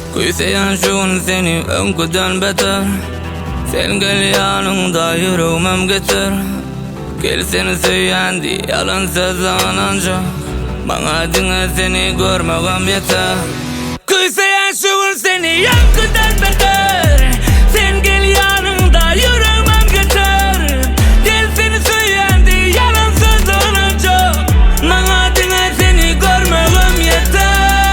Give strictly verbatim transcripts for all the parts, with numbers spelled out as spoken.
Kuysayan şun seni önküden beter. Sen gel yanımda yüreğimem getir. Gel seni söylendi yalan söz ancak. Bana dinle seni görmegem yeter. Kuysayan şun seni önküden beter. Sen gel yanımda yüreğimem getir. Gel seni söylendi yalan söz ancak. Bana dinle seni görmegem yeter.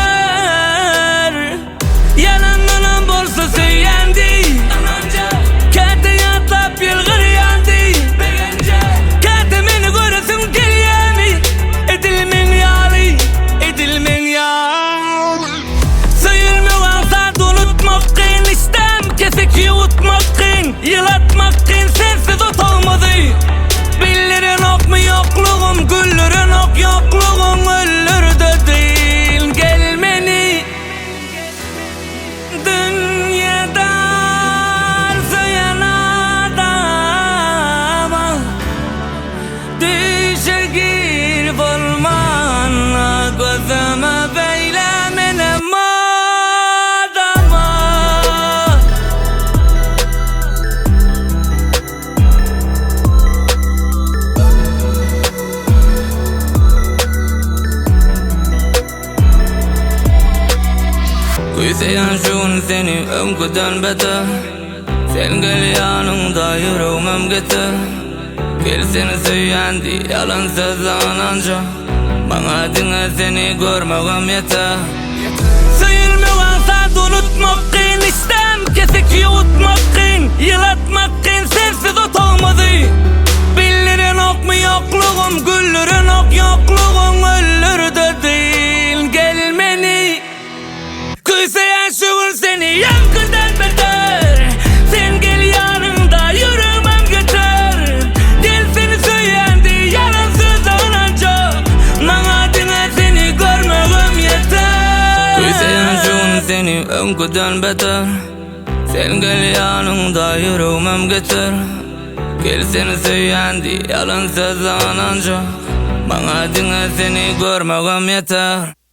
Yalandan bolsa söylendi. Kate yatlap yılgır yandı. Kate meni göresin gelyemi. Edilmen yali, edilmen yal. Söyülmeyen saat unutmak kıyın istem. Kesik yutmak kıyın, yılatmak kıyın. Sensiz ot olmadı. Billerin ok mu yokluğum, güllerin ok yokluğum. Öllür de değil gelmeni. Dünyada arzuyan adama düşe girip olmanla gözüme beylemenem adama. Kuysayan şun seni önküden beter. Sen gel yanımda yüreğimem getir. Gel seni söylendi yalan söz ancak. Bana dinle seni görmegem yeter. Söyülmeyen saat unutmak kıyın istem. Kesik yutmak kıyın, yılatmak kıyın. Sensiz ot olmadı. Billerin ok mu yokluğum, güllerin ok yokluğum. Öllür de değil gelmeni. Kuysayan şun seni yankıdan beter. Sen gel yanımda yüreğimem getir. Gel seni söylendi yalan söz ancak. Bana dinle seni görmegem yeter. Kuysayan şun seni önküden beter. Sen gel yanımda yüreğimem getir. Gel seni söylendi yalan söz ancak. Bana dinle seni görmegem yeter.